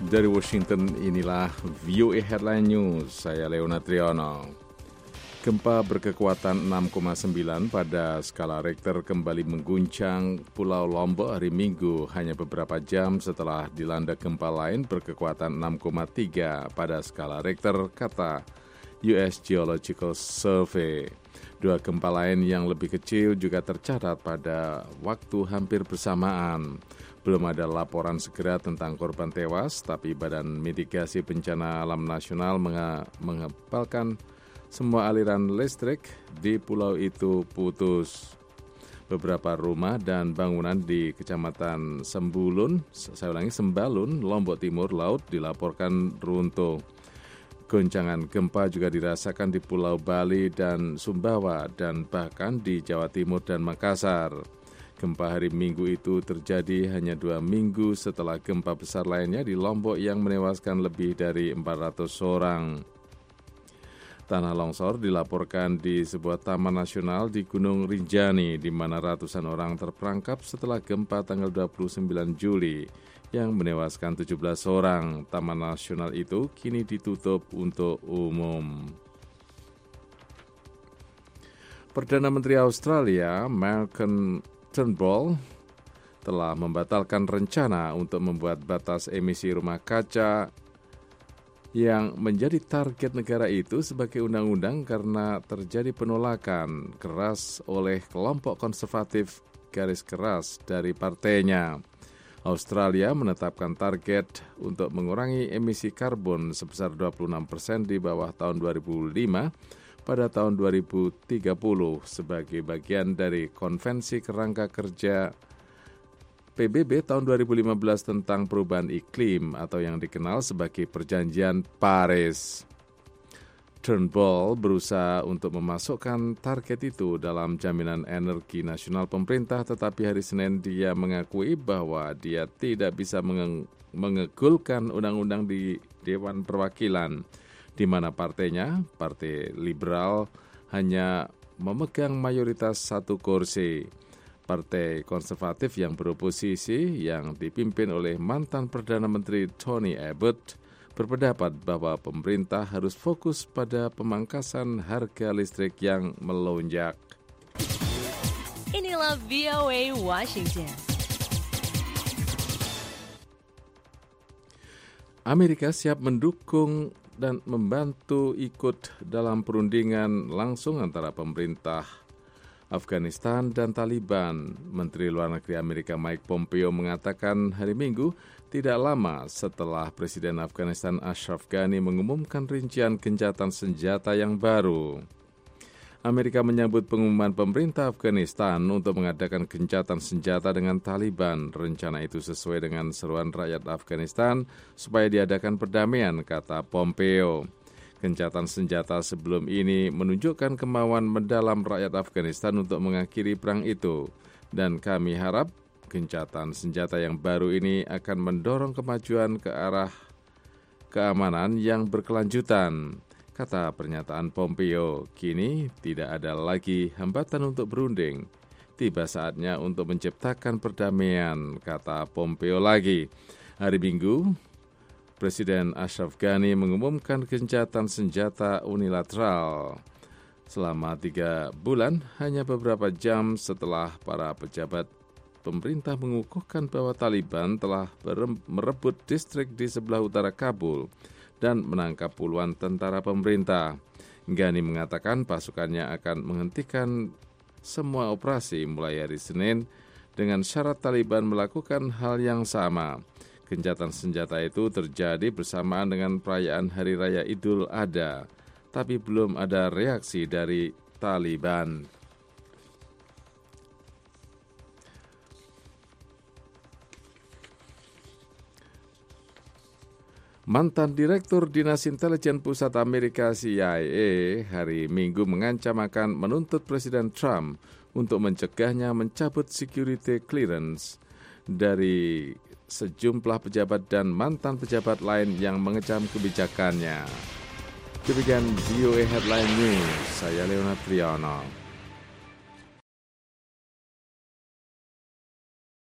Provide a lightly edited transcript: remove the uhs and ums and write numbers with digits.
Dari Washington, inilah VOA Headline News. Saya Leonard Triono. Gempa berkekuatan 6,9 pada skala Richter kembali mengguncang Pulau Lombok hari Minggu hanya beberapa jam setelah dilanda gempa lain berkekuatan 6,3 pada skala Richter, kata US Geological Survey. Dua gempa lain yang lebih kecil juga tercatat pada waktu hampir bersamaan. Belum ada laporan segera tentang korban tewas, tapi Badan Mitigasi Bencana Alam Nasional mengabalkan semua aliran listrik di pulau itu putus. Beberapa rumah dan bangunan di Kecamatan Sembalun, Lombok Timur Laut dilaporkan runtuh. Goncangan gempa juga dirasakan di Pulau Bali dan Sumbawa dan bahkan di Jawa Timur dan Makassar. Gempa hari Minggu itu terjadi hanya 2 minggu setelah gempa besar lainnya di Lombok yang menewaskan lebih dari 400 orang. Tanah longsor dilaporkan di sebuah taman nasional di Gunung Rinjani, di mana ratusan orang terperangkap setelah gempa tanggal 29 Juli yang menewaskan 17 orang. Taman nasional itu kini ditutup untuk umum. Perdana Menteri Australia, Malcolm Turnbull, telah membatalkan rencana untuk membuat batas emisi rumah kaca yang menjadi target negara itu sebagai undang-undang karena terjadi penolakan keras oleh kelompok konservatif garis keras dari partainya. Australia menetapkan target untuk mengurangi emisi karbon sebesar 26% di bawah tahun 2005 pada tahun 2030 sebagai bagian dari Konvensi Kerangka Kerja PBB tahun 2015 tentang perubahan iklim atau yang dikenal sebagai Perjanjian Paris. Turnbull berusaha untuk memasukkan target itu dalam jaminan energi nasional pemerintah, tetapi hari Senin dia mengakui bahwa dia tidak bisa mengegulkan undang-undang di Dewan Perwakilan, di mana partainya, Partai Liberal, hanya memegang mayoritas 1 kursi. Partai Konservatif yang beroposisi, yang dipimpin oleh mantan Perdana Menteri Tony Abbott, berpendapat bahwa pemerintah harus fokus pada pemangkasan harga listrik yang melonjak. Inilah VOA Washington. Amerika siap mendukung dan membantu ikut dalam perundingan langsung antara pemerintah Afghanistan dan Taliban. Menteri Luar Negeri Amerika Mike Pompeo mengatakan hari Minggu, tidak lama setelah Presiden Afghanistan Ashraf Ghani mengumumkan rincian gencatan senjata yang baru. Amerika menyambut pengumuman pemerintah Afghanistan untuk mengadakan gencatan senjata dengan Taliban. Rencana itu sesuai dengan seruan rakyat Afghanistan supaya diadakan perdamaian, kata Pompeo. Gencatan senjata sebelum ini menunjukkan kemauan mendalam rakyat Afghanistan untuk mengakhiri perang itu. Dan kami harap gencatan senjata yang baru ini akan mendorong kemajuan ke arah keamanan yang berkelanjutan, kata pernyataan Pompeo. Kini tidak ada lagi hambatan untuk berunding. Tiba saatnya untuk menciptakan perdamaian, kata Pompeo lagi. Hari Minggu, Presiden Ashraf Ghani mengumumkan gencatan senjata unilateral selama 3 bulan, hanya beberapa jam setelah para pejabat pemerintah mengukuhkan bahwa Taliban telah merebut distrik di sebelah utara Kabul dan menangkap puluhan tentara pemerintah. Ghani mengatakan pasukannya akan menghentikan semua operasi mulai hari Senin dengan syarat Taliban melakukan hal yang sama. Gencatan senjata itu terjadi bersamaan dengan perayaan Hari Raya Idul Adha, tapi belum ada reaksi dari Taliban. Mantan Direktur Dinas Intelijen Pusat Amerika CIA hari Minggu mengancam akan menuntut Presiden Trump untuk mencegahnya mencabut security clearance dari sejumlah pejabat dan mantan pejabat lain yang mengecam kebijakannya. Demikian VOA Headline News, saya Leonard Triono.